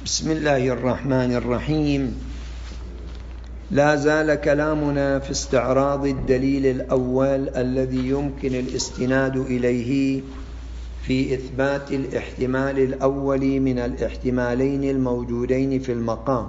بسم الله الرحمن الرحيم. لا زال كلامنا في استعراض الدليل الأول الذي يمكن الاستناد إليه في إثبات الاحتمال الأول من الاحتمالين الموجودين في المقام،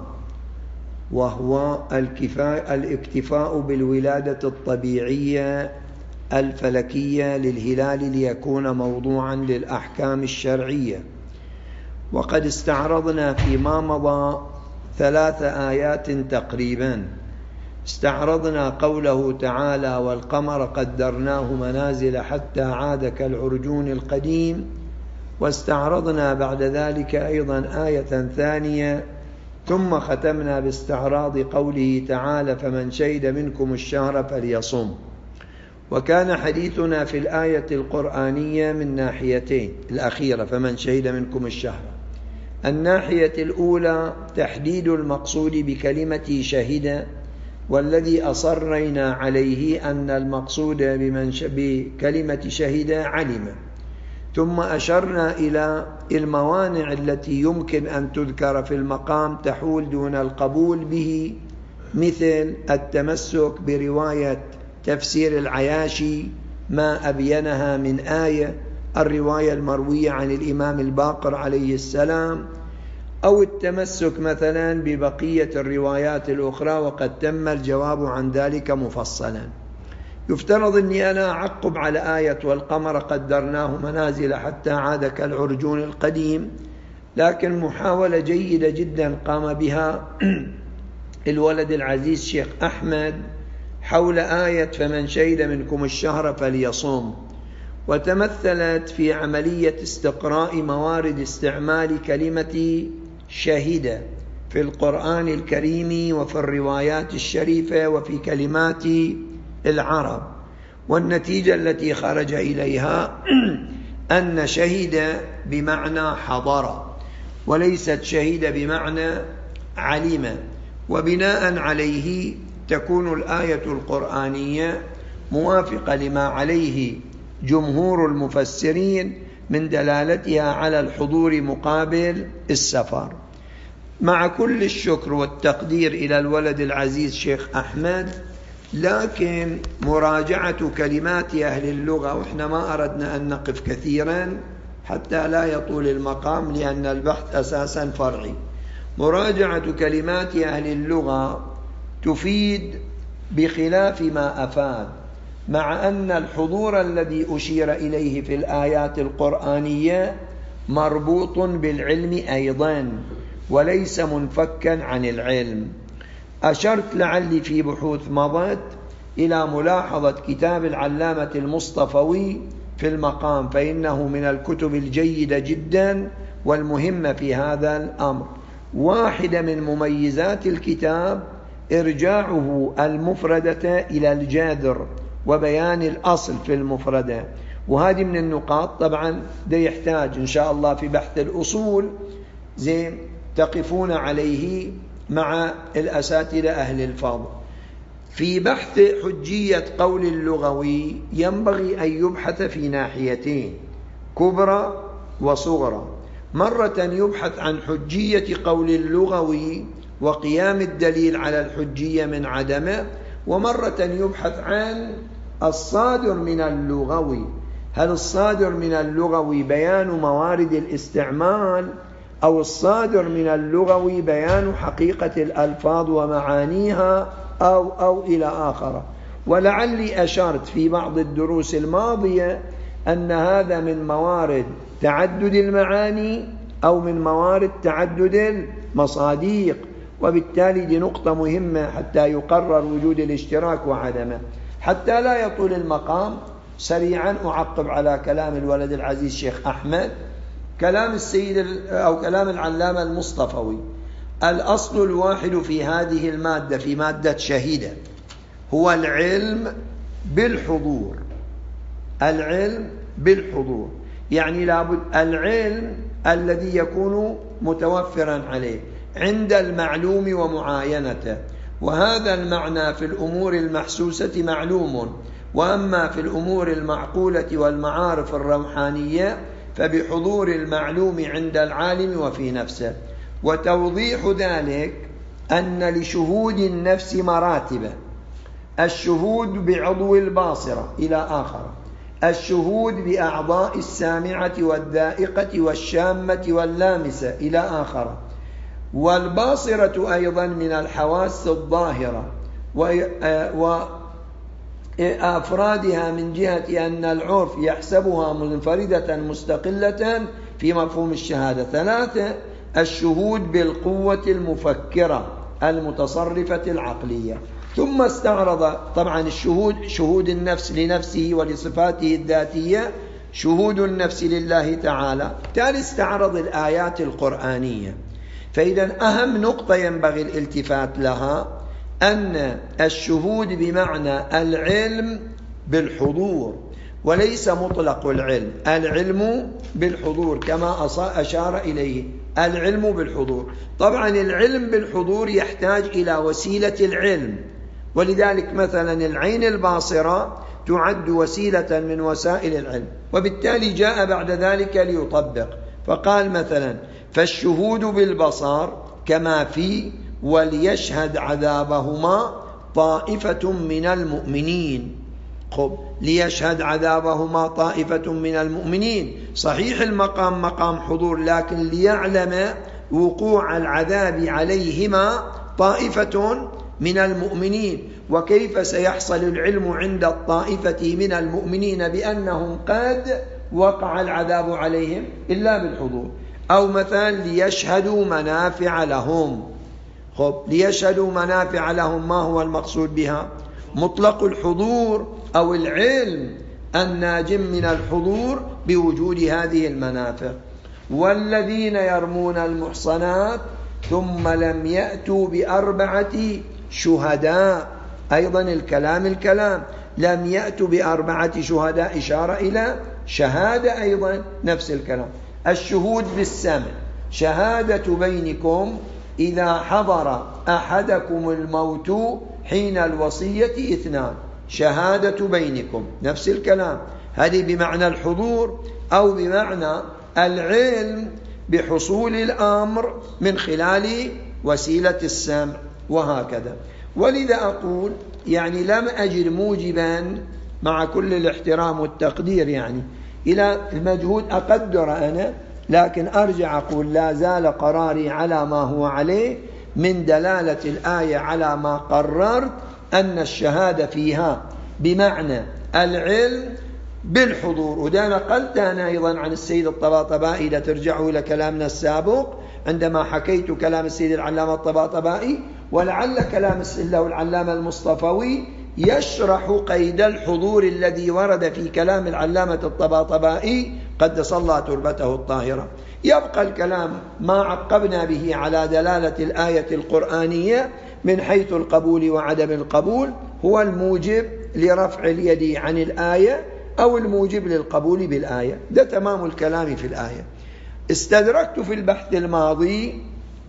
وهو الاكتفاء بالولادة الطبيعية الفلكية للهلال ليكون موضوعا للأحكام الشرعية. وقد استعرضنا فيما مضى 3 آيات تقريبا. استعرضنا قوله تعالى: والقمر قدرناه منازل حتى عاد كالعرجون القديم. واستعرضنا بعد ذلك أيضا آية ثانية، ثم ختمنا باستعراض قوله تعالى: فمن شهد منكم الشهر فليصم. وكان حديثنا في الآية القرآنية من ناحيتين الأخيرة: فمن شهد منكم الشهر. الناحية الأولى تحديد المقصود بكلمة شهد، والذي أصرينا عليه أن المقصود بكلمة شهد علم. ثم أشرنا إلى الموانع التي يمكن أن تذكر في المقام تحول دون القبول به، مثل التمسك برواية تفسير العياشي ما أبينها من آية، الرواية المروية عن الإمام الباقر عليه السلام، أو التمسك مثلا ببقية الروايات الأخرى، وقد تم الجواب عن ذلك مفصلا. يفترض أني أنا أعقب على آية والقمر قدرناه منازل حتى عاد كالعرجون القديم، لكن محاولة جيدة جدا قام بها الولد العزيز شيخ أحمد حول آية فمن شهد منكم الشهر فليصم، وتمثلت في عملية استقراء موارد استعمال كلمة شهد في القرآن الكريم وفي الروايات الشريفة وفي كلمات العرب. والنتيجة التي خرج إليها أن شهد بمعنى حضر، وليست شهد بمعنى علم. وبناء عليه تكون الآية القرآنية موافقة لما عليه جمهور المفسرين من دلالتها على الحضور مقابل السفر. مع كل الشكر والتقدير إلى الولد العزيز شيخ أحمد، لكن مراجعة كلمات أهل اللغة، وإحنا ما أردنا أن نقف كثيرا حتى لا يطول المقام لأن البحث أساسا فرعي، مراجعة كلمات أهل اللغة تفيد بخلاف ما أفاد، مع أن الحضور الذي أشير إليه في الآيات القرآنية مربوط بالعلم أيضا وليس منفكا عن العلم. أشرت لعلي في بحوث مضت إلى ملاحظة كتاب العلامة المصطفوي في المقام، فإنه من الكتب الجيدة جدا والمهمة في هذا الأمر. واحدة من مميزات الكتاب إرجاعه المفردة إلى الجذر وبيان الأصل في المفردة، وهذه من النقاط طبعا ده يحتاج إن شاء الله في بحث الأصول زين تقفون عليه مع الأساتذة أهل الفضل. في بحث حجية قول اللغوي ينبغي أن يبحث في ناحيتين كبرى وصغرى. مرة يبحث عن حجية قول اللغوي وقيام الدليل على الحجية من عدمه، ومرة يبحث عن الصادر من اللغوي. هل الصادر من اللغوي بيان موارد الاستعمال، أو الصادر من اللغوي بيان حقيقة الألفاظ ومعانيها، أو إلى آخر. ولعلي أشرت في بعض الدروس الماضية أن هذا من موارد تعدد المعاني أو من موارد تعدد المصاديق، وبالتالي دي نقطة مهمة حتى يقرر وجود الاشتراك وعدمه. حتى لا يطول المقام سريعا أعقب على كلام الولد العزيز شيخ أحمد، كلام السيد أو كلام العلامة المصطفوي. الأصل الواحد في هذه المادة، في مادة شهيدة، هو العلم بالحضور. العلم بالحضور يعني لابد العلم الذي يكون متوفرا عليه عند المعلوم ومعاينته، وهذا المعنى في الأمور المحسوسة معلوم، وأما في الأمور المعقولة والمعارف الروحانية فبحضور المعلوم عند العالم وفي نفسه. وتوضيح ذلك أن لشهود النفس مراتب: الشهود بعضو الباصرة إلى آخر، الشهود بأعضاء السامعة والذائقة والشامة واللامسة إلى آخر، والباصرة أيضا من الحواس الظاهرة وأفرادها من جهة أن العرف يحسبها منفردة مستقلة في مفهوم الشهادة. 3 الشهود بالقوة المفكرة المتصرفة العقلية. ثم استعرض طبعا الشهود، شهود النفس لنفسه ولصفاته الذاتية، شهود النفس لله تعالى. تالي استعرض الآيات القرآنية. فإذا أهم نقطة ينبغي الالتفات لها أن الشهود بمعنى العلم بالحضور، وليس مطلق العلم، العلم بالحضور كما أشار إليه، العلم بالحضور. طبعا العلم بالحضور يحتاج إلى وسيلة العلم، ولذلك مثلا العين الباصرة تعد وسيلة من وسائل العلم، وبالتالي جاء بعد ذلك ليطبق فقال مثلا: فالشهود بالبصر كما في وليشهد عذابهما طائفة من المؤمنين. ليشهد عذابهما طائفة من المؤمنين، صحيح المقام مقام حضور، لكن ليعلم وقوع العذاب عليهما طائفة من المؤمنين. وكيف سيحصل العلم عند الطائفة من المؤمنين بأنهم قد وقع العذاب عليهم إلا بالحضور؟ أو مثلا ليشهدوا منافع لهم. ليشهدوا منافع لهم، ما هو المقصود بها؟ مطلق الحضور أو العلم الناجم من الحضور بوجود هذه المنافع. والذين يرمون المحصنات ثم لم يأتوا ب4 شهداء، أيضا الكلام لم يأتوا ب4 شهداء، إشارة إلى شهادة أيضا نفس الكلام. الشهود بالسمع: شهادة بينكم إذا حضر أحدكم الموت حين الوصية 2، شهادة بينكم نفس الكلام. هذه بمعنى الحضور أو بمعنى العلم بحصول الأمر من خلال وسيلة السمع، وهكذا. ولذا أقول يعني لم أجد موجبا، مع كل الاحترام والتقدير يعني إلى المجهود أقدر أنا، لكن أرجع أقول لا زال قراري على ما هو عليه من دلالة الآية على ما قررت أن الشهادة فيها بمعنى العلم بالحضور. وده نقلت أنا أيضا عن السيد الطباطبائي، إذا ترجعوا إلى كلامنا السابق عندما حكيت كلام السيد العلامة الطباطبائي، ولعل كلام له العلامة المصطفوي يشرح قيد الحضور الذي ورد في كلام العلامة الطباطبائي قدس الله تربته الطاهرة. يبقى الكلام ما عقبنا به على دلالة الآية القرآنية من حيث القبول وعدم القبول، هو الموجب لرفع اليد عن الآية أو الموجب للقبول بالآية. ده تمام الكلام في الآية. استدركت في البحث الماضي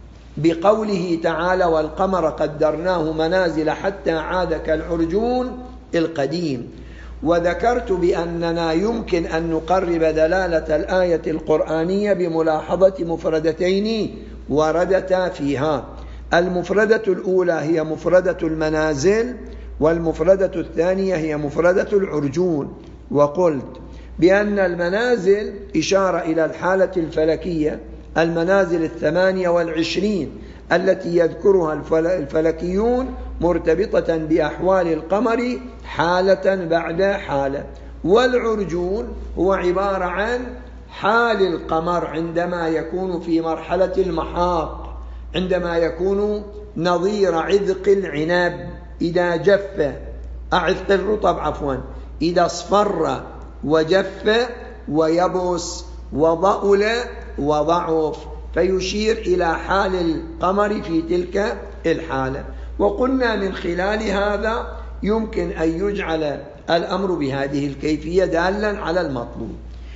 بقوله تعالى: والقمر قدرناه منازل حتى عاد كالعرجون القديم، وذكرت بأننا يمكن أن نقرب دلالة الآية القرآنية بملاحظة مفردتين وردتا فيها. المفردة الأولى هي مفردة المنازل، والمفردة الثانية هي مفردة العرجون. وقلت بأن المنازل إشارة إلى الحالة الفلكية، المنازل 28 التي يذكرها الفلكيون مرتبطة بأحوال القمر حالة بعد حالة. والعرجون هو عبارة عن حال القمر عندما يكون في مرحلة المحاق، عندما يكون نظير عذق العنب إذا جف، عذق الرطب عفوا، إذا اصفر وجف ويبس وضأل وضعف، فيشير إلى حال القمر في تلك الحالة. وقلنا من خلال هذا يمكن أن يجعل الأمر بهذه الكيفية دالا على المطلوب.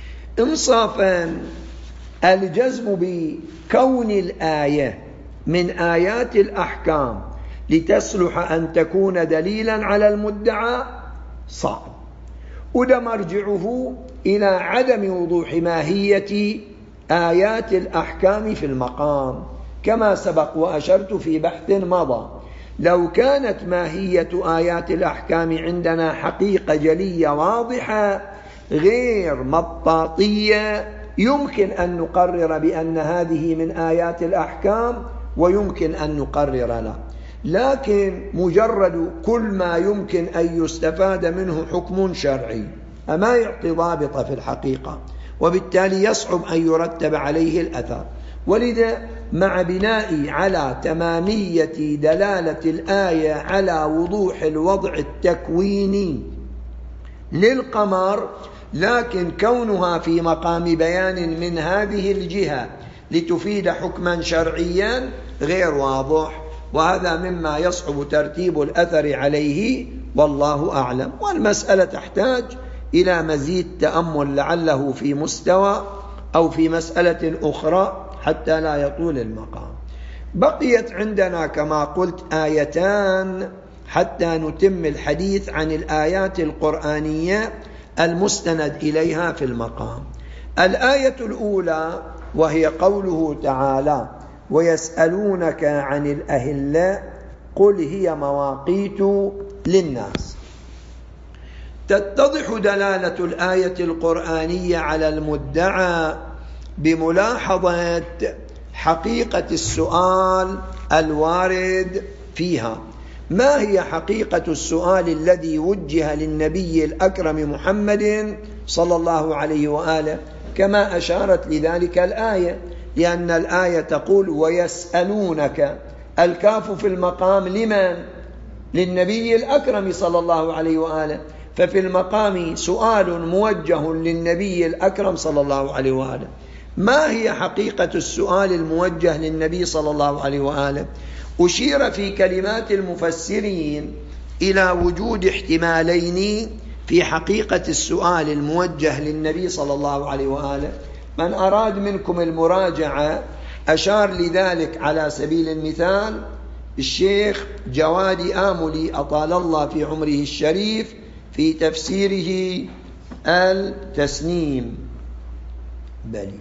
إنصافا الجزم بكون الآية من آيات الأحكام لتصلح أن تكون دليلا على المدعى صعب، وده مرجعه إلى عدم وضوح ماهية آيات الأحكام في المقام. كما سبق وأشرت في بحث مضى. لو كانت ماهية آيات الأحكام عندنا حقيقة جلية واضحة غير مطاطية يمكن أن نقرر بأن هذه من آيات الأحكام ويمكن أن نقرر لا، لكن مجرد كل ما يمكن أن يستفاد منه حكم شرعي أما يعطي ضابطة في الحقيقة، وبالتالي يصعب أن يرتب عليه الأثر. ولذا مع بنائي على تمامية دلالة الآية على وضوح الوضع التكويني للقمر، لكن كونها في مقام بيان من هذه الجهة لتفيد حكما شرعيا غير واضح، وهذا مما يصعب ترتيب الأثر عليه والله أعلم. والمسألة تحتاج إلى مزيد تأمل لعله في مستوى أو في مسألة أخرى حتى لا يطول المقام. بقيت عندنا كما قلت آيتان حتى نتم الحديث عن الآيات القرآنية المستند إليها في المقام. الآية الأولى وهي قوله تعالى: ويسألونك عن الأهلة قل هي مواقيت للناس. تتضح دلالة الآية القرآنية على المدعى بملاحظة حقيقة السؤال الوارد فيها. ما هي حقيقة السؤال الذي وجه للنبي الأكرم محمد صلى الله عليه وآله؟ كما أشارت لذلك الآية، لأن الآية تقول ويسألونك، الكاف في المقام لمن؟ للنبي الأكرم صلى الله عليه وآله، ففي المقام سؤال موجه للنبي الأكرم صلى الله عليه وآله. ما هي حقيقة السؤال الموجه للنبي صلى الله عليه وآله؟ أشير في كلمات المفسرين إلى وجود احتمالين في حقيقة السؤال الموجه للنبي صلى الله عليه وآله. من أراد منكم المراجعة أشار لذلك على سبيل المثال الشيخ جوادي آملي أطال الله في عمره الشريف في تفسيره التسنيم. بلي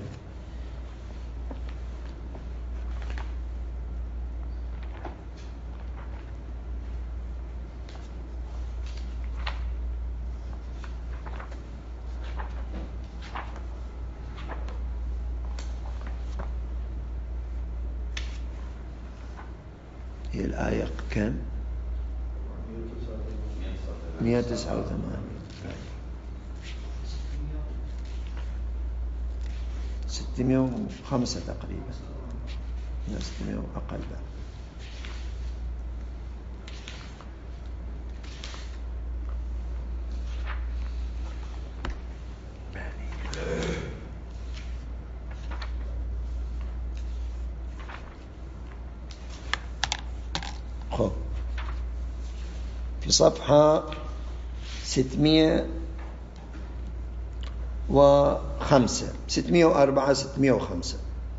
هي الآية كم؟ 189 605 تقريبا، 600 أقل. في صفحة 605 604 605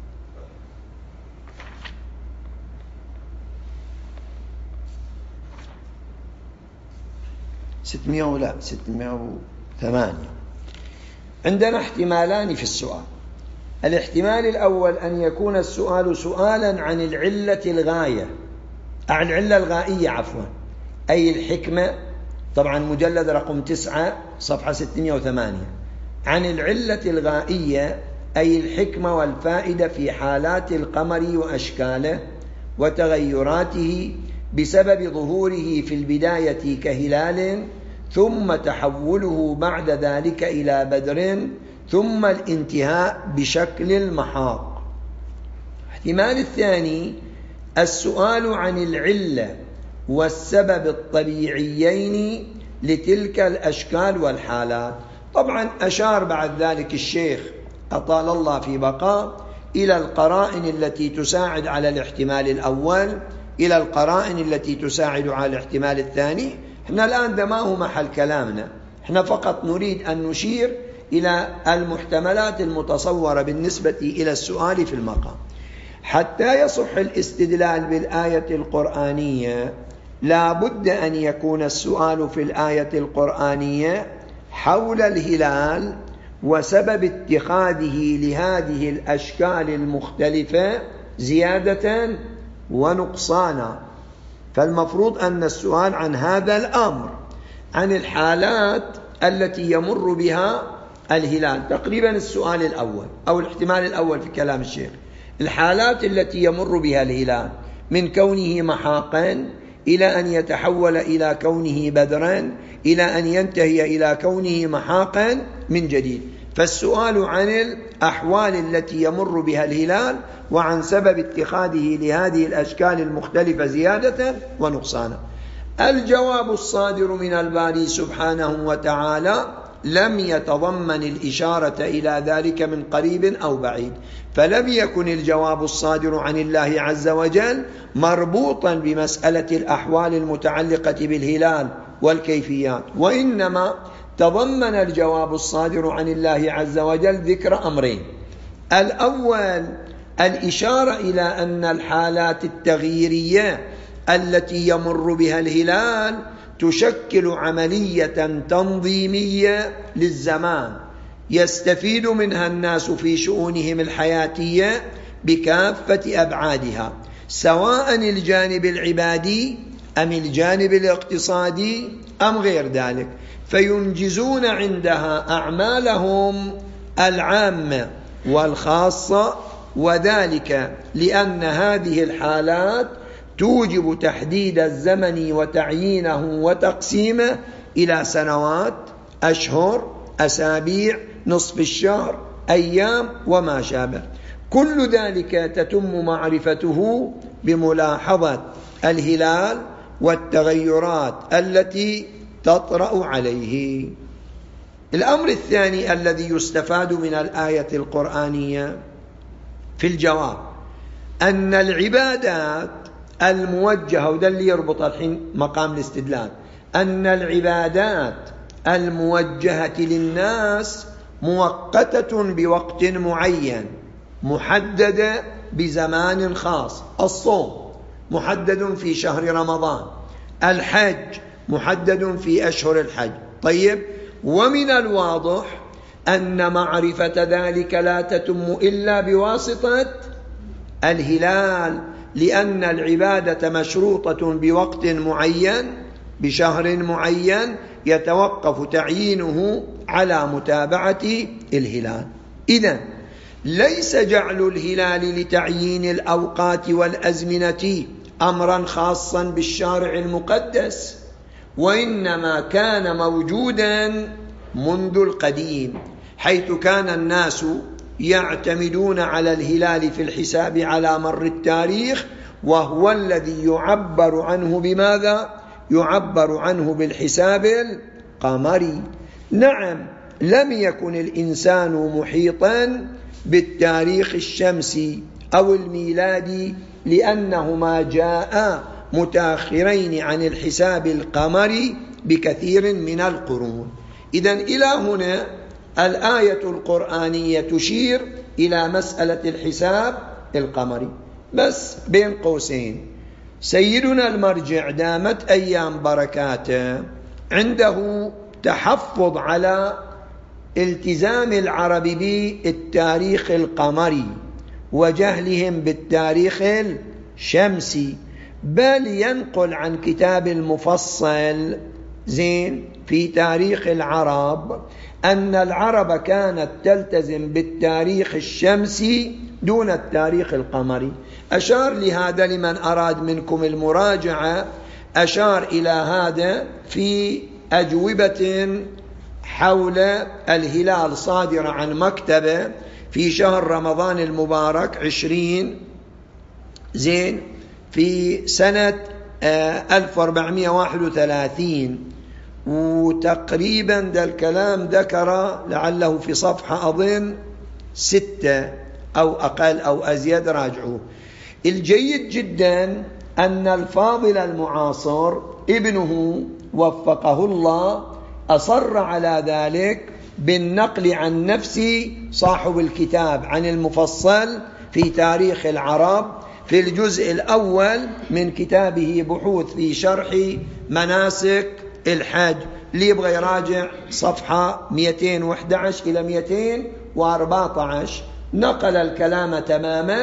600 ولا 608. عندنا احتمالان في السؤال. الاحتمال الأول أن يكون السؤال سؤالا عن العلة الغاية، عن العلة الغائية عفوا، أي الحكمة، طبعا مجلد رقم 9 صفحة 608، عن العلة الغائية أي الحكمة والفائدة في حالات القمر وأشكاله وتغيراته بسبب ظهوره في البداية كهلال، ثم تحوله بعد ذلك إلى بدر، ثم الانتهاء بشكل المحاق. احتمال الثاني السؤال عن العلة والسبب الطبيعيين لتلك الأشكال والحالات. طبعا أشار بعد ذلك الشيخ أطال الله في بقاء إلى القرائن التي تساعد على الاحتمال الأول، إلى القرائن التي تساعد على الاحتمال الثاني. احنا الآن ده ما هو محل كلامنا، احنا فقط نريد أن نشير إلى المحتملات المتصورة بالنسبة إلى السؤال في المقام. حتى يصح الاستدلال بالآية القرآنية لا بد أن يكون السؤال في الآية القرآنية حول الهلال وسبب اتخاذه لهذه الأشكال المختلفة زيادة ونقصانا. فالمفروض أن السؤال عن هذا الأمر، عن الحالات التي يمر بها الهلال، تقريبا السؤال الأول أو الاحتمال الأول في كلام الشيخ، الحالات التي يمر بها الهلال من كونه محاقا إلى أن يتحول إلى كونه بدرا إلى أن ينتهي إلى كونه محاقا من جديد. فالسؤال عن الأحوال التي يمر بها الهلال وعن سبب اتخاذه لهذه الأشكال المختلفة زيادة ونقصانا. الجواب الصادر من الباري سبحانه وتعالى لم يتضمن الإشارة إلى ذلك من قريب أو بعيد، فلم يكن الجواب الصادر عن الله عز وجل مربوطا بمسألة الأحوال المتعلقة بالهلال والكيفيات، وإنما تضمن الجواب الصادر عن الله عز وجل ذكر أمرين: الأول الإشارة إلى أن الحالات التغييرية التي يمر بها الهلال تشكل عملية تنظيمية للزمان يستفيد منها الناس في شؤونهم الحياتية بكافة أبعادها، سواء الجانب العبادي أم الجانب الاقتصادي أم غير ذلك، فينجزون عندها أعمالهم العامة والخاصة، وذلك لأن هذه الحالات توجب تحديد الزمن وتعيينه وتقسيمه إلى سنوات، أشهر، أسابيع، نصف الشهر، أيام وما شابه. كل ذلك تتم معرفته بملاحظة الهلال والتغيرات التي تطرأ عليه. الأمر الثاني الذي يستفاد من الآية القرآنية في الجواب أن العبادات الموجهة، وده اللي يربط الحين مقام الاستدلال، أن العبادات الموجهة للناس مؤقتة بوقت معين محددة بزمان خاص. الصوم محدد في شهر رمضان، الحج محدد في أشهر الحج. طيب، ومن الواضح أن معرفة ذلك لا تتم إلا بواسطة الهلال، لأن العبادة مشروطة بوقت معين بشهر معين يتوقف تعيينه على متابعة الهلال. إذن ليس جعل الهلال لتعيين الأوقات والأزمنة أمرا خاصا بالشارع المقدس، وإنما كان موجودا منذ القديم، حيث كان الناس يعتمدون على الهلال في الحساب على مر التاريخ، وهو الذي يعبر عنه بماذا؟ يعبر عنه بالحساب القمري. نعم، لم يكن الإنسان محيطا بالتاريخ الشمسي أو الميلادي، لأنهما جاء متأخرين عن الحساب القمري بكثير من القرون. إذن إلى هنا الآية القرآنية تشير إلى مسألة الحساب القمري. بس بين قوسين، سيدنا المرجع دامت أيام بركاته عنده تحفظ على التزام العرب بالتاريخ القمري وجهلهم بالتاريخ الشمسي، بل ينقل عن كتاب المفصل في تاريخ العرب أن العرب كانت تلتزم بالتاريخ الشمسي دون التاريخ القمري. أشار لهذا لمن أراد منكم المراجعة، أشار إلى هذا في أجوبة حول الهلال صادرة عن مكتبة في شهر رمضان المبارك 20 في سنة 1431، وتقريبا ذا الكلام ذكر لعله في صفحة أظن 6 أو أقل أو أزيد، راجعوه. الجيد جدا أن الفاضل المعاصر ابنه وفقه الله أصر على ذلك بالنقل عن نفسه صاحب الكتاب عن المفصل في تاريخ العرب في الجزء الأول من كتابه بحوث في شرح مناسك الحج، اللي يبغى يراجع صفحة 211 إلى 214. نقل الكلام تماما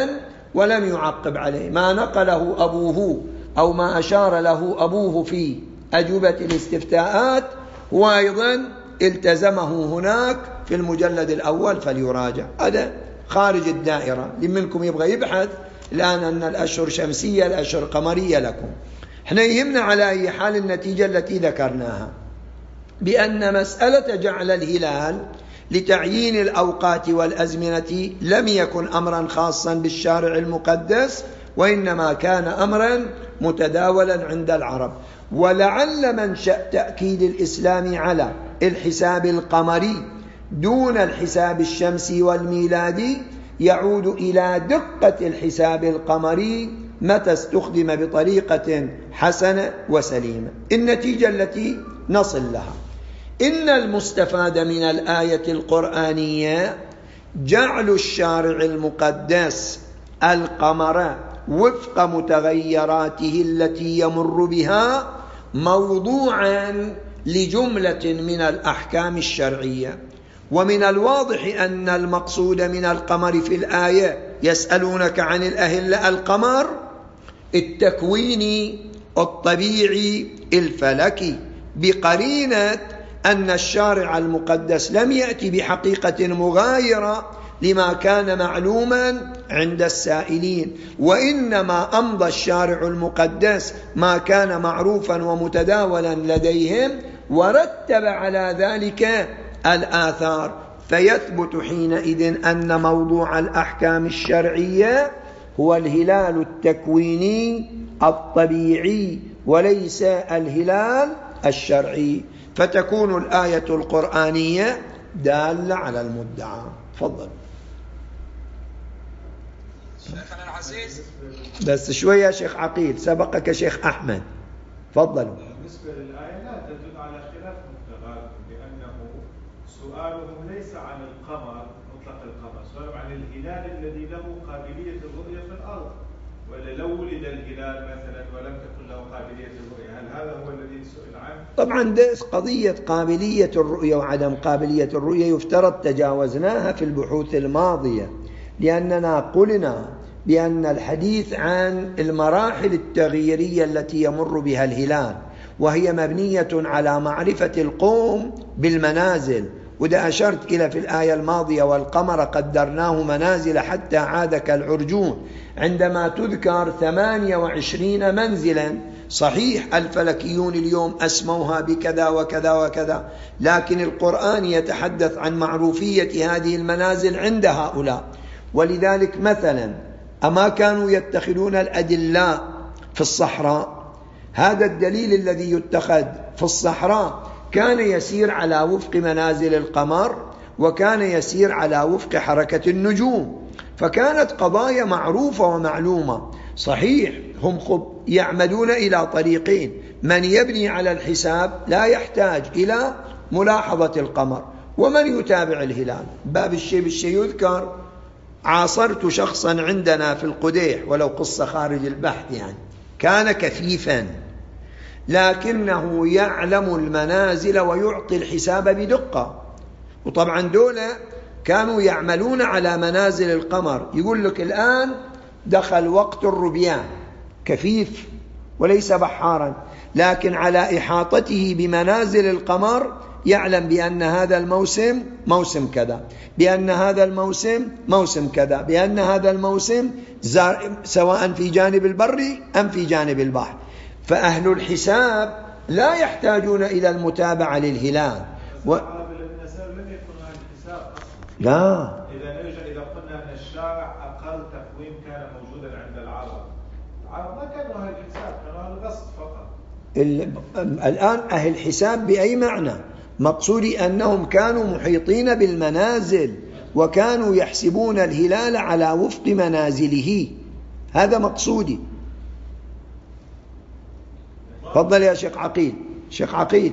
ولم يعقب عليه. ما نقله أبوه أو ما أشار له أبوه في أجوبة الاستفتاءات هو أيضا التزمه هناك في المجلد الأول فليراجع. هذا خارج الدائرة. لمنكم يبغى يبحث الآن أن الأشهر شمسية الأشهر قمرية لكم. احنا يهمنا على أي حال النتيجة التي ذكرناها، بأن مسألة جعل الهلال لتعيين الأوقات والأزمنة لم يكن أمرا خاصا بالشارع المقدس، وإنما كان أمرا متداولا عند العرب. ولعل منشأ تأكيد الإسلام على الحساب القمري دون الحساب الشمسي والميلادي يعود إلى دقة الحساب القمري متى استخدم بطريقة حسنة وسليمة. النتيجة التي نصل لها: إن المستفاد من الآية القرآنية جعل الشارع المقدس القمر وفق متغيراته التي يمر بها موضوعا لجملة من الأحكام الشرعية. ومن الواضح أن المقصود من القمر في الآية يسألونك عن الأهلة القمر التكويني الطبيعي الفلكي، بقرينة أن الشارع المقدس لم يأتي بحقيقة مغايرة لما كان معلوما عند السائلين، وإنما أمضى الشارع المقدس ما كان معروفا ومتداولا لديهم ورتب على ذلك الآثار. فيثبت حينئذ أن موضوع الأحكام الشرعية هو الهلال التكويني الطبيعي وليس الهلال الشرعي، فتكون الآية القرآنية دالة على المدعى. تفضل شيخنا العزيز. بس شوية شيخ عقيل، سبقك شيخ أحمد. تفضلوا. بالنسبة للآية لا تدل على خلاف متغير، لأنه سؤالهم ليس عن القمر مطلق القمر، سؤالهم عن الهلال الذي له قابلية الرؤية في الأرض. ولا لو ولد الهلال مثلا ولم تكن له قابلية الرؤية، هل هذا هو الذي سئل عنه؟ طبعا ده قضية قابلية الرؤية وعدم قابلية الرؤية يفترض تجاوزناها في البحوث الماضية، لأننا قلنا بأن الحديث عن المراحل التغييرية التي يمر بها الهلال وهي مبنية على معرفة القوم بالمنازل، وده أشرت إلى في الآية الماضية: والقمر قدرناه منازل حتى عاد كالعرجون، عندما تذكر 28 منزلا. صحيح الفلكيون اليوم أسموها بكذا وكذا وكذا، لكن القرآن يتحدث عن معروفية هذه المنازل عند هؤلاء. ولذلك مثلا أما كانوا يتخذون الأدلاء في الصحراء، هذا الدليل الذي يتخذ في الصحراء كان يسير على وفق منازل القمر، وكان يسير على وفق حركة النجوم، فكانت قضايا معروفة ومعلومة. صحيح هم يعمدون إلى طريقين: من يبني على الحساب لا يحتاج إلى ملاحظة القمر، ومن يتابع الهلال. باب الشيء بالشيء يذكر. عاصرت شخصا عندنا في القديح، ولو قصة خارج البحث يعني، كان كثيفا لكنه يعلم المنازل ويعطي الحساب بدقة. وطبعا دولة كانوا يعملون على منازل القمر، يقول لك الآن دخل وقت الربيان، كفيف وليس بحارا، لكن على إحاطته بمنازل القمر يعلم بأن هذا الموسم موسم كذا، بأن هذا الموسم موسم كذا، بأن هذا الموسم سواء في جانب البر أم في جانب البحر. فأهل الحساب لا يحتاجون إلى المتابعة للهلال. لا، إذا قلنا أن الشارع أقل تقويم كان موجودا عند العرب ما كانوا أهل الحساب، كانوا أهل القصد فقط. الآن أهل الحساب بأي معنى؟ مقصودي أنهم كانوا محيطين بالمنازل وكانوا يحسبون الهلال على وفق منازله، هذا مقصودي. تفضل يا شيخ عقيل. شيخ عقيل.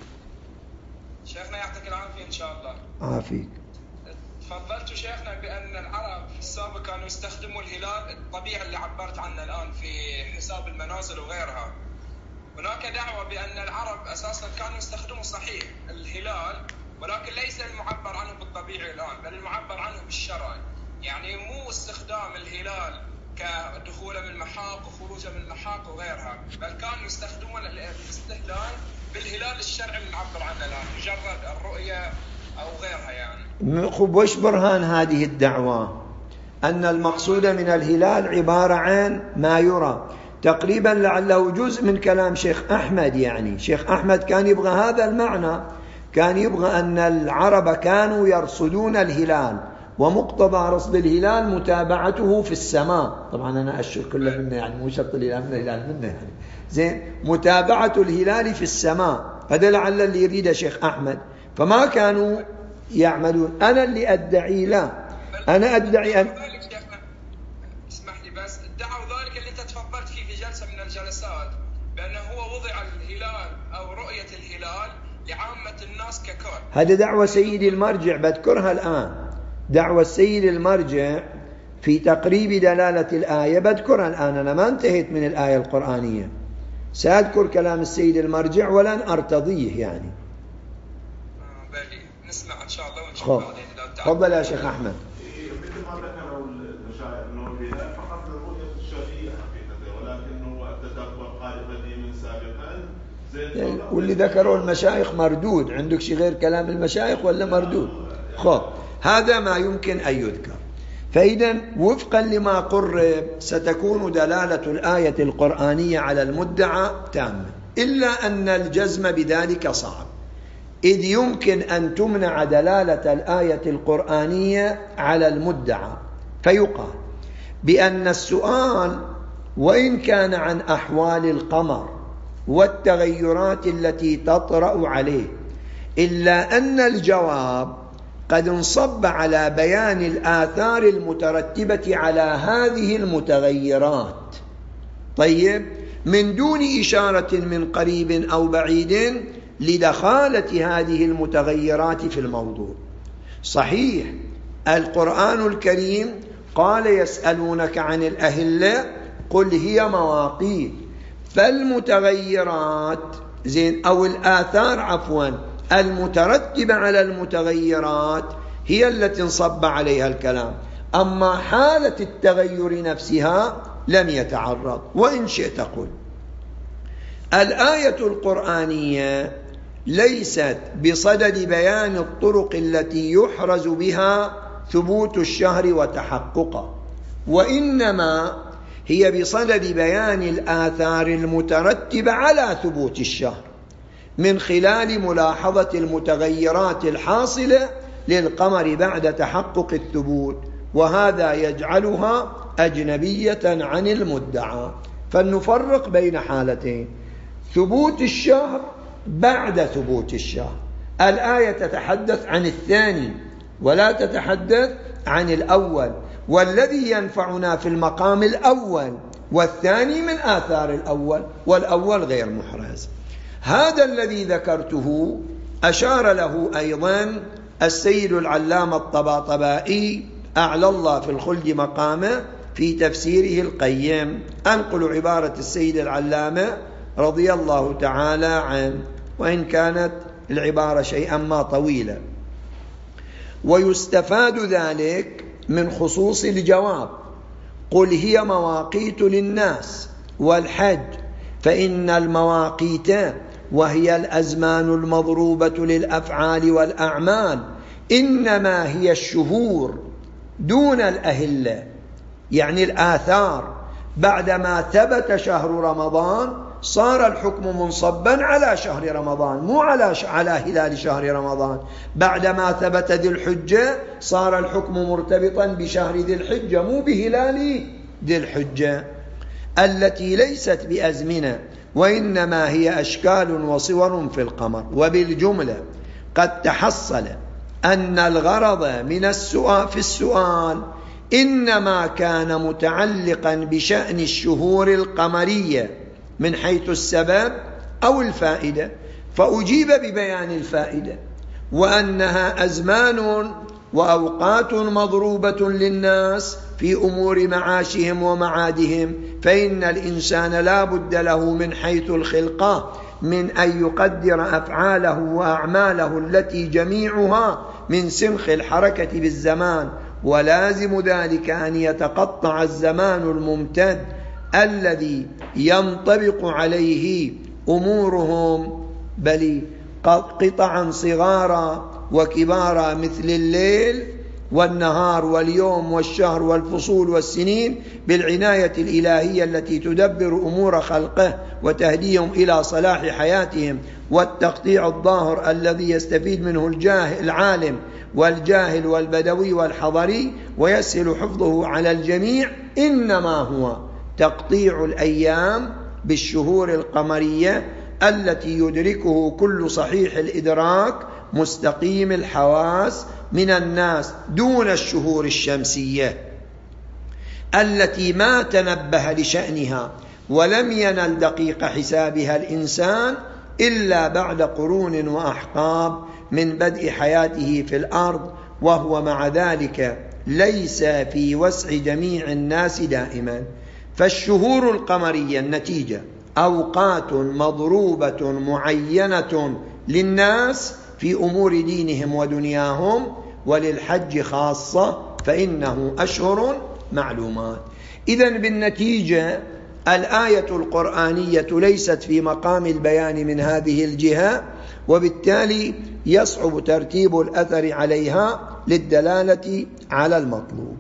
شيخنا يعطيك العافية إن شاء الله. عافيك. تفضلت شيخنا بأن العرب في السابق كانوا يستخدموا الهلال الطبيعي اللي عبرت عنه الآن في حساب المنازل وغيرها. هناك دعوة بأن العرب أساسا كانوا يستخدموا صحيح الهلال، ولكن ليس المعبر عنه بالطبيعي الآن، بل المعبر عنه بالشرع. يعني مو استخدام الهلال كدخوله من المحاق وخروجه من المحاق وغيرها، بل كانوا يستخدمون الاستهلال بالهلال الشرعي اللي نعبر عنه الآن، مجرد الرؤية أو غيرها يعني. وش برهان هذه الدعوة؟ أن المقصود من الهلال عبارة عن ما يرى، تقريبا لعله جزء من كلام شيخ أحمد. يعني شيخ أحمد كان يبغى هذا المعنى، كان يبغى أن العرب كانوا يرصدون الهلال، ومقتضى رصد الهلال متابعته في السماء. طبعا أنا أشر كله منه، يعني مو شرط الهلال منه، الهلال منه يعني زين، متابعة الهلال في السماء، هذا لعل اللي يريده شيخ أحمد. فما كانوا يعملون. أنا اللي أدعي لا، أنا أدعي أن اسمح لي بس، ادعوا ذلك اللي انت تفضلت فيه في جلسة من الجلسات، بأنه هو وضع الهلال أو رؤية الهلال لعامة الناس ككل. هذا دعوة سيد المرجع، بذكرها الآن. دعوة سيد المرجع في تقريب دلالة الآية بذكرها الآن، أنا ما انتهيت من الآية القرآنية، سأذكر كلام السيد المرجع ولن أرتضيه يعني. بلي نسمع إن شاء الله ونشوف بعدين. تفضل يا شيخ أحمد. مثل ما ذكروا المشايخ أنه الهلال فقط للرؤية الشرعية حقيقة، ولكنه التدبر قديما سابقا. واللي ذكروا المشايخ مردود. عندك شيء غير كلام المشايخ ولا مردود؟ خب هذا ما يمكن أن يذكر. فإذا وفقا لما قرب ستكون دلالة الآية القرآنية على المدعى تامة، إلا أن الجزم بذلك صعب، إذ يمكن أن تمنع دلالة الآية القرآنية على المدعى، فيقال بأن السؤال وإن كان عن أحوال القمر والتغيرات التي تطرأ عليه، إلا أن الجواب قد انصب على بيان الآثار المترتبة على هذه المتغيرات، طيب، من دون إشارة من قريب أو بعيد لدخالة هذه المتغيرات في الموضوع. صحيح القرآن الكريم قال يسألونك عن الأهلة قل هي مواقيت، فالمتغيرات زين أو الآثار عفوا المترتبة على المتغيرات هي التي انصب عليها الكلام، أما حالة التغير نفسها لم يتعرض. وإن شئت قل الآية القرآنية ليست بصدد بيان الطرق التي يحرز بها ثبوت الشهر وتحققه، وإنما هي بصدد بيان الآثار المترتبة على ثبوت الشهر من خلال ملاحظة المتغيرات الحاصلة للقمر بعد تحقق الثبوت، وهذا يجعلها أجنبية عن المدعى. فلنفرق بين حالتين: ثبوت الشهر بعد ثبوت الشهر. الآية تتحدث عن الثاني ولا تتحدث عن الأول، والذي ينفعنا في المقام الأول، والثاني من آثار الأول، والأول غير محرز. هذا الذي ذكرته أشار له أيضا السيد العلامة الطباطبائي أعلى الله في الخلد مقامه في تفسيره القيم. أنقل عبارة السيد العلامة رضي الله تعالى عنه، وإن كانت العبارة شيئا ما طويلة. ويستفاد ذلك من خصوص الجواب: قل هي مواقيت للناس والحج، فإن المواقيت وهي الأزمان المضروبة للأفعال والأعمال إنما هي الشهور دون الأهلة، يعني الآثار. بعدما ثبت شهر رمضان صار الحكم منصبا على شهر رمضان، مو على هلال شهر رمضان. بعدما ثبت ذي الحجة صار الحكم مرتبطا بشهر ذي الحجة، مو بهلال ذي الحجة التي ليست بأزمنة، وإنما هي أشكال وصور في القمر. وبالجملة قد تحصل أن الغرض من السؤال إنما كان متعلقا بشأن الشهور القمرية من حيث السبب أو الفائدة، فأجيب ببيان الفائدة، وأنها أزمان وأوقات مضروبة للناس في أمور معاشهم ومعادهم، فإن الإنسان لا بد له من حيث الخلقة من أن يقدر أفعاله وأعماله التي جميعها من سنخ الحركة بالزمان ولازم ذلك أن يتقطع الزمان الممتد الذي ينطبق عليه أمورهم، بل قطعا صغارا وكبارا مثل الليل والنهار واليوم والشهر والفصول والسنين، بالعناية الإلهية التي تدبر أمور خلقه وتهديهم إلى صلاح حياتهم، والتقطيع الظاهر الذي يستفيد منه العالم والجاهل والبدوي والحضري ويسهل حفظه على الجميع، إنما هو تقطيع الأيام بالشهور القمرية التي يدركه كل صحيح الإدراك مستقيم الحواس من الناس، دون الشهور الشمسية التي ما تنبه لشأنها ولم ينل دقيق حسابها الإنسان إلا بعد قرون وأحقاب من بدء حياته في الأرض، وهو مع ذلك ليس في وسع جميع الناس دائما. فالشهور القمرية النتيجة أوقات مضروبة معينة للناس في أمور دينهم ودنياهم، وللحج خاصة فإنه أشهر معلومات. إذن بالنتيجة الآية القرآنية ليست في مقام البيان من هذه الجهة، وبالتالي يصعب ترتيب الأثر عليها للدلالة على المطلوب.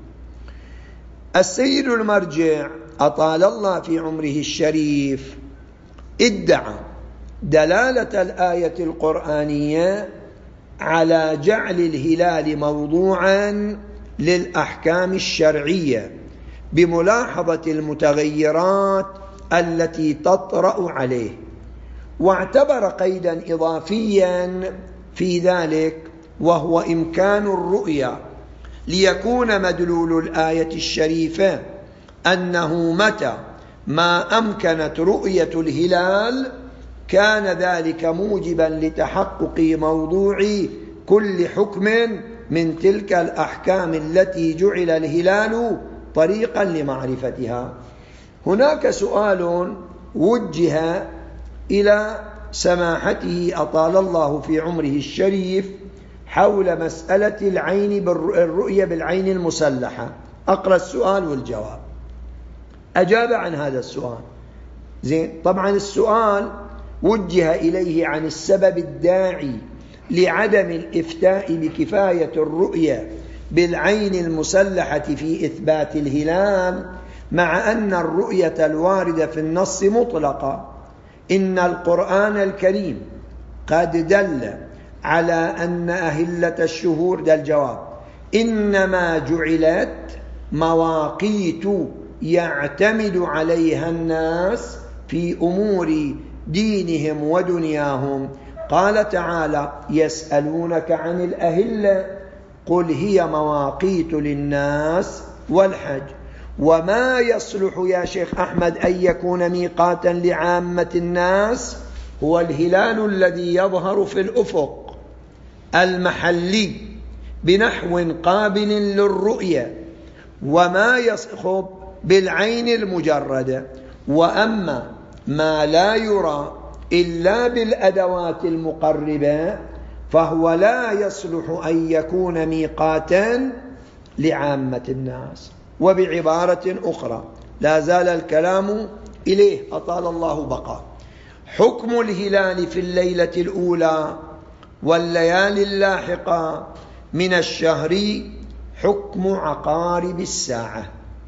السيد المرجع أطال الله في عمره الشريف ادعى دلالة الآية القرآنية على جعل الهلال موضوعا للأحكام الشرعية بملاحظة المتغيرات التي تطرأ عليه، واعتبر قيدا إضافيا في ذلك وهو إمكان الرؤية، ليكون مدلول الآية الشريفة أنه متى ما أمكنت رؤية الهلال كان ذلك موجبا لتحقق موضوع كل حكم من تلك الأحكام التي جعل الهلال طريقا لمعرفتها. هناك سؤال وجه إلى سماحته أطال الله في عمره الشريف حول مسألة الرؤية بالعين المسلحة. أقرأ السؤال والجواب. أجاب عن هذا السؤال. طبعا السؤال وجه إليه عن السبب الداعي لعدم الإفتاء بكفاية الرؤية بالعين المسلحة في إثبات الهلال، مع أن الرؤية الواردة في النص مطلقة. إن القرآن الكريم قد دل على أن أهلة الشهور، ده الجواب، إنما جعلت مواقيت يعتمد عليها الناس في أمور دينهم ودنياهم. قال تعالى: يسألونك عن الأهلة قل هي مواقيت للناس والحج. وما يصلح يا شيخ أحمد أن يكون ميقاتا لعامة الناس هو الهلال الذي يظهر في الأفق المحلي بنحو قابل للرؤية، وما يصخب بالعين المجردة. وأما ما لا يرى إلا بالأدوات المقربة فهو لا يصلح أن يكون ميقاتا لعامة الناس. وبعبارة أخرى لا زال الكلام إليه أطال الله بقاه: حكم الهلال في الليلة الأولى والليالي اللاحقة من الشهر حكم عقارب الساعة،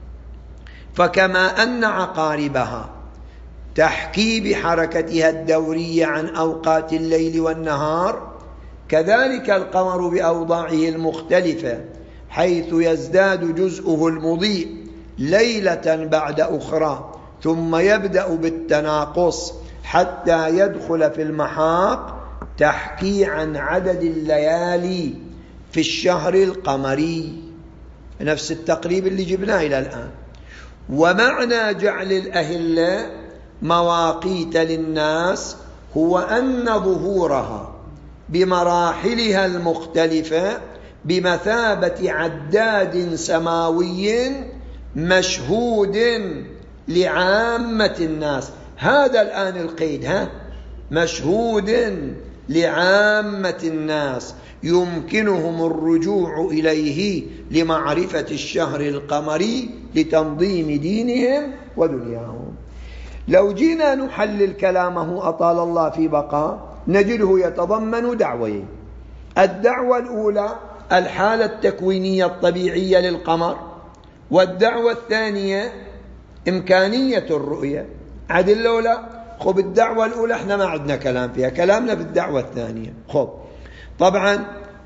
فكما أن عقاربها تحكي بحركتها الدورية عن أوقات الليل والنهار، كذلك القمر بأوضاعه المختلفة، حيث يزداد جزءه المضيء ليلة بعد أخرى ثم يبدأ بالتناقص حتى يدخل في المحاق، تحكي عن عدد الليالي في الشهر القمري، نفس التقريب اللي جبناه إلى الآن. ومعنى جعل الأهلة مواقيت للناس هو أن ظهورها بمراحلها المختلفة بمثابة عداد سماوي مشهود لعامة الناس. هذا الآن القيد، مشهود لعامة الناس، يمكنهم الرجوع إليه لمعرفة الشهر القمري لتنظيم دينهم ودنياهم. لو جينا نحلل كلامه أطال الله في بقاء نجده يتضمن دعوين: الدعوة الأولى الحالة التكوينية الطبيعية للقمر، والدعوة الثانية إمكانية الرؤية. عدل لولا خب الدعوة الأولى احنا ما عندنا كلام فيها، كلامنا في الدعوة الثانية. خب طبعا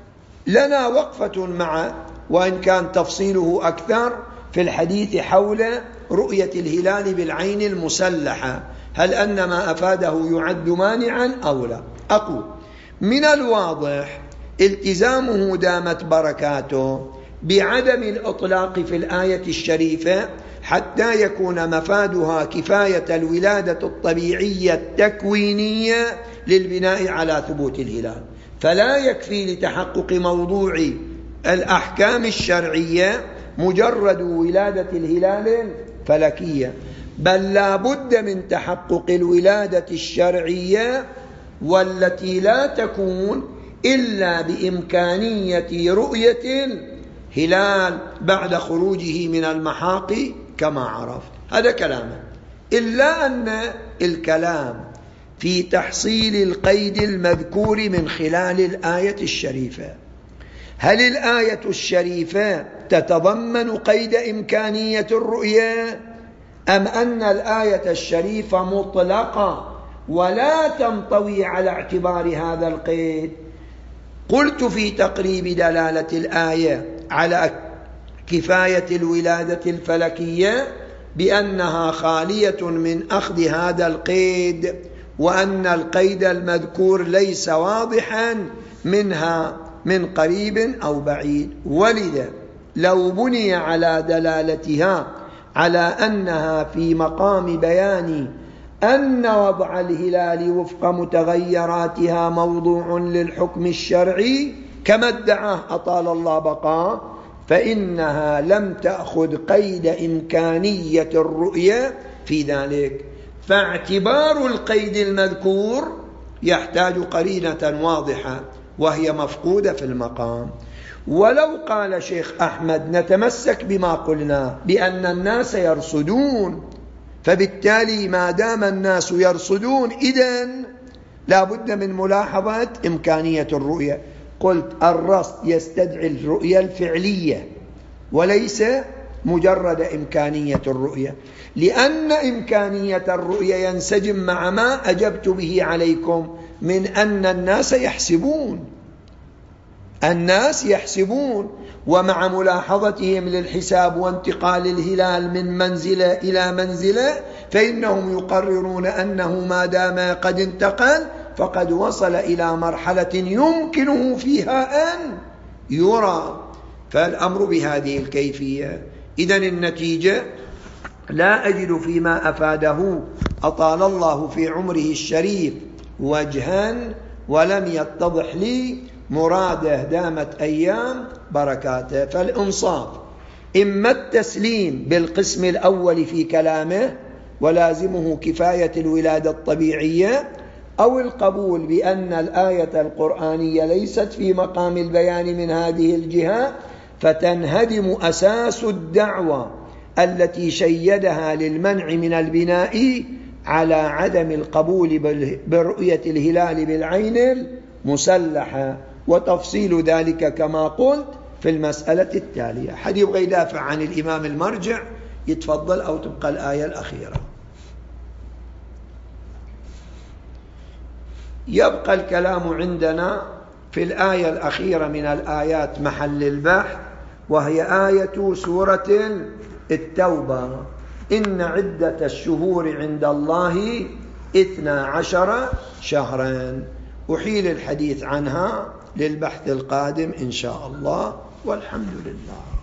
لنا وقفة مع، وإن كان تفصيله أكثر، في الحديث حول رؤية الهلال بالعين المسلحة، هل أن ما أفاده يعد مانعا أو لا؟ أقول من الواضح التزامه دامت بركاته بعدم الإطلاق في الآية الشريفة حتى يكون مفادها كفاية الولادة الطبيعية التكوينية للبناء على ثبوت الهلال، فلا يكفي لتحقق موضوع الأحكام الشرعية مجرد ولادة الهلال الفلكية، بل لا بد من تحقق الولادة الشرعية، والتي لا تكون إلا بإمكانية رؤية الهلال بعد خروجه من المحاق كما عرفت. هذا كلامه، إلا أن الكلام في تحصيل القيد المذكور من خلال الآية الشريفة. هل الآية الشريفة تتضمن قيد إمكانية الرؤية، أم أن الآية الشريفة مطلقة ولا تنطوي على اعتبار هذا القيد؟ قلت في تقريب دلالة الآية على كفاية الولادة الفلكية بأنها خالية من أخذ هذا القيد، وأن القيد المذكور ليس واضحا منها من قريب أو بعيد. ولذا لو بني على دلالتها على أنها في مقام بيان أن وضع الهلال وفق متغيراتها موضوع للحكم الشرعي كما ادعاه أطال الله بقاء، فإنها لم تأخذ قيد إمكانية الرؤية في ذلك، فاعتبار القيد المذكور يحتاج قرينة واضحة وهي مفقودة في المقام. ولو قال شيخ أحمد نتمسك بما قلنا بأن الناس يرصدون، فبالتالي ما دام الناس يرصدون إذن لا بد من ملاحظة إمكانية الرؤية. قلت الرصد يستدعي الرؤية الفعلية وليس مجرد إمكانية الرؤية، لأن إمكانية الرؤية ينسجم مع ما أجبت به عليكم من أن الناس يحسبون. الناس يحسبون، ومع ملاحظتهم للحساب وانتقال الهلال من منزلة إلى منزلة فإنهم يقررون أنه ما دام قد انتقل فقد وصل إلى مرحلة يمكنه فيها أن يرى، فالأمر بهذه الكيفية. إذن النتيجة لا أجد فيما أفاده أطال الله في عمره الشريف وجها، ولم يتضح لي مراده دامت أيام بركاته. فالإنصاف إما التسليم بالقسم الأول في كلامه ولازمه كفاية الولادة الطبيعية، أو القبول بأن الآية القرآنية ليست في مقام البيان من هذه الجهة، فتنهدم أساس الدعوة التي شيدها للمنع من البناء على عدم القبول برؤية الهلال بالعين المسلحة. وتفصيل ذلك كما قلت في المسألة التالية. حد يبغى يدافع عن الإمام المرجع يتفضل، أو تبقى الآية الأخيرة. يبقى الكلام عندنا في الآية الأخيرة من الآيات محل البحث، وهي آية سورة التوبة: إن عدة الشهور عند الله 12 شهرا. أحيل الحديث عنها للبحث القادم إن شاء الله، والحمد لله.